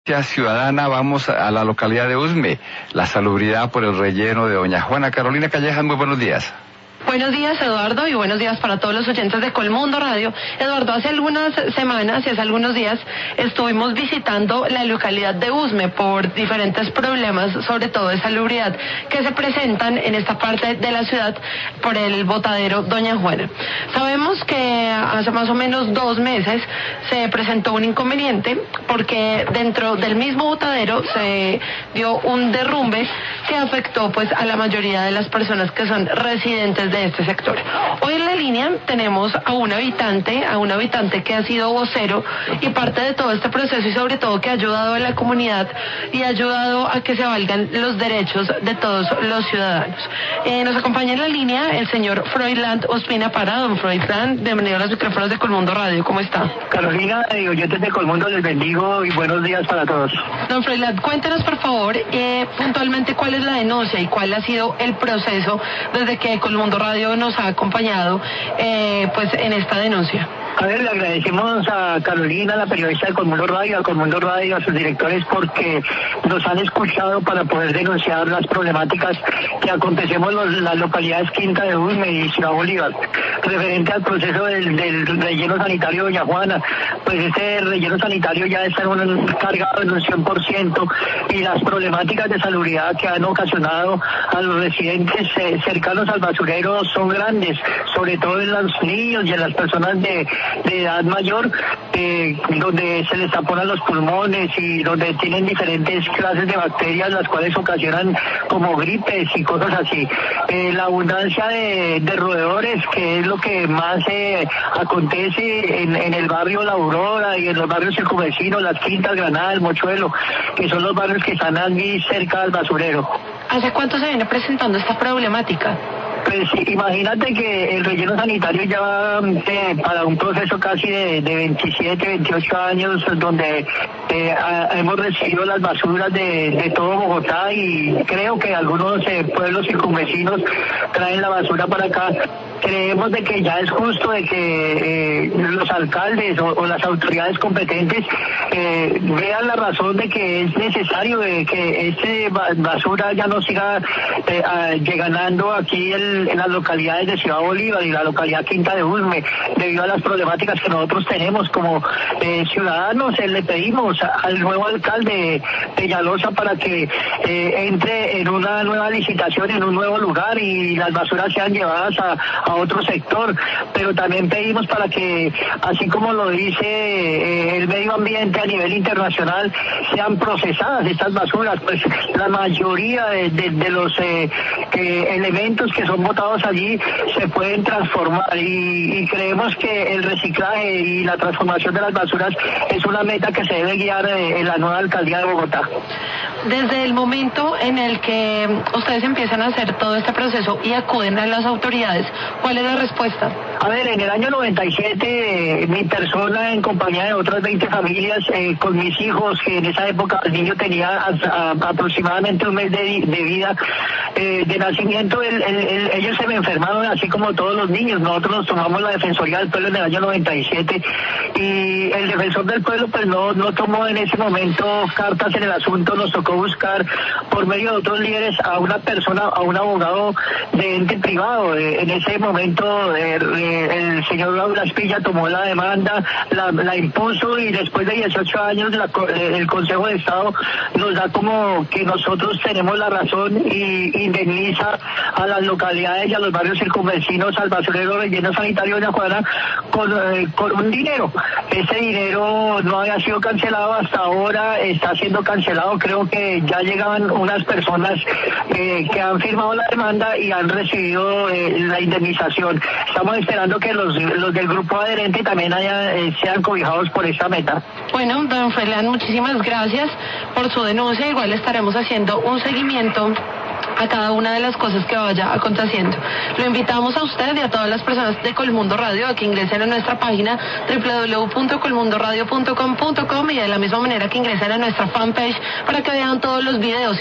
Ciudadana, vamos a la localidad de Usme, la salubridad por el relleno de doña Juana. Carolina Callejas, muy buenos días. Buenos días, Eduardo, y buenos días para todos los oyentes de Colmundo Radio. Eduardo, hace algunas semanas y hace algunos días estuvimos visitando la localidad de Usme por diferentes problemas, sobre todo de salubridad, que se presentan en esta parte de la ciudad por el botadero Doña Juana. Sabemos que hace más o menos 2 meses se presentó un inconveniente porque dentro del mismo botadero se dio un derrumbe que afectó pues a la mayoría de las personas que son residentes de este sector. Hoy en la línea tenemos a un habitante que ha sido vocero y parte de todo este proceso, y sobre todo que ha ayudado a la comunidad y ha ayudado a que se valgan los derechos de todos los ciudadanos. Nos acompaña en la línea el señor Froilán Ospina Parra. Don Froilán, bienvenido a los micrófonos de Colmundo Radio. ¿Cómo está? Carolina y oyentes de Colmundo, les bendigo y buenos días para todos. Don Froilán, cuéntenos por favor puntualmente cuál es la denuncia y cuál ha sido el proceso desde que Colmundo Radio nos ha acompañado pues en esta denuncia. A ver, le agradecemos a Carolina, la periodista de Colmundo Radio, a sus directores, porque nos han escuchado para poder denunciar las problemáticas que acontecemos en las localidades Quinta de Usme y Ciudad Bolívar. Referente al proceso del relleno sanitario Doña Juana, pues este relleno sanitario ya está cargado en un 100%, y las problemáticas de salubridad que han ocasionado a los residentes cercanos al basurero son grandes, sobre todo en los niños y en las personas de edad mayor, donde se les taponan los pulmones y donde tienen diferentes clases de bacterias, las cuales ocasionan como gripes y cosas así. La abundancia de roedores, que es lo que más acontece en el barrio La Aurora y en los barrios circunvecinos, Las Quintas, Granada, El Mochuelo, que son los barrios que están allí cerca del basurero. ¿Hace cuánto se viene presentando esta problemática? Pues imagínate que el relleno sanitario ya va para un proceso casi de 27, 28 años, donde hemos recibido las basuras de todo Bogotá, y creo que algunos pueblos circunvecinos traen la basura para acá. Creemos de que ya es justo de que los alcaldes o las autoridades competentes vean la razón de que es necesario de que este basura ya no siga llegando aquí en las localidades de Ciudad Bolívar y la localidad Quinta de Usme, debido a las problemáticas que nosotros tenemos como ciudadanos. Le pedimos al nuevo alcalde Peñalosa para que entre en una nueva licitación, en un nuevo lugar, y las basuras sean llevadas a otro sector, pero también pedimos para que, así como lo dice el medio ambiente a nivel internacional, sean procesadas estas basuras. Pues la mayoría de los elementos que son botados allí se pueden transformar, y creemos que el reciclaje y la transformación de las basuras es una meta que se debe guiar en la nueva alcaldía de Bogotá. Desde el momento en el que ustedes empiezan a hacer todo este proceso y acuden a las autoridades, ¿cuál es la respuesta? A ver, en el año 97, mi persona, en compañía de otras 20 familias, con mis hijos, que en esa época el niño tenía aproximadamente 1 mes de vida, de nacimiento, ellos se me enfermaron así como todos los niños. Nosotros nos tomamos la Defensoría del Pueblo en el año 97, y el defensor del pueblo pues no tomó en ese momento cartas en el asunto. Nos tocó buscar por medio de otros líderes a una persona, a un abogado de ente privado. En ese momento el señor Laura Espilla tomó la demanda, la impuso, y después de 18 años el Consejo de Estado nos da como que nosotros tenemos la razón y indemniza a las localidades y a los barrios circunvecinos al basurero relleno sanitario de Doña Juana con un dinero. Ese dinero no había sido cancelado hasta ahora, está siendo cancelado. Creo que ya llegaban unas personas que han firmado la demanda y han recibido la indemnización. Estamos esperando que los del grupo adherente también sean cobijados por esta meta. Bueno, don Froilán, muchísimas gracias por su denuncia. Igual estaremos haciendo un seguimiento a cada una de las cosas que vaya aconteciendo. Lo invitamos a usted y a todas las personas de Colmundo Radio a que ingresen a nuestra página www.colmundoradio.com.com, y de la misma manera que ingresen a nuestra fanpage para que vean todos los videos